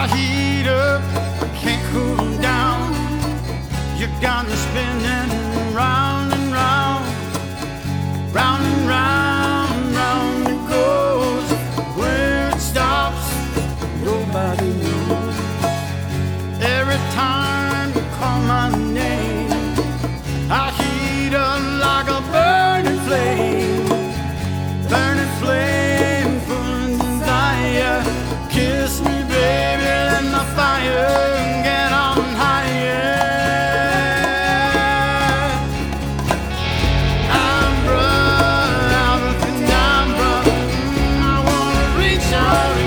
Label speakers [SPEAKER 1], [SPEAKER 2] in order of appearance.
[SPEAKER 1] heat up, I can't cool down. You got me spinning round and round, round and round, round it goes. Where it stops, nobody knows. Every time you call my name, I heat up like a burning flame, burning flame full of desire. Kiss me, baby, let the fire get on higher. I'm brother, I wanna reach out.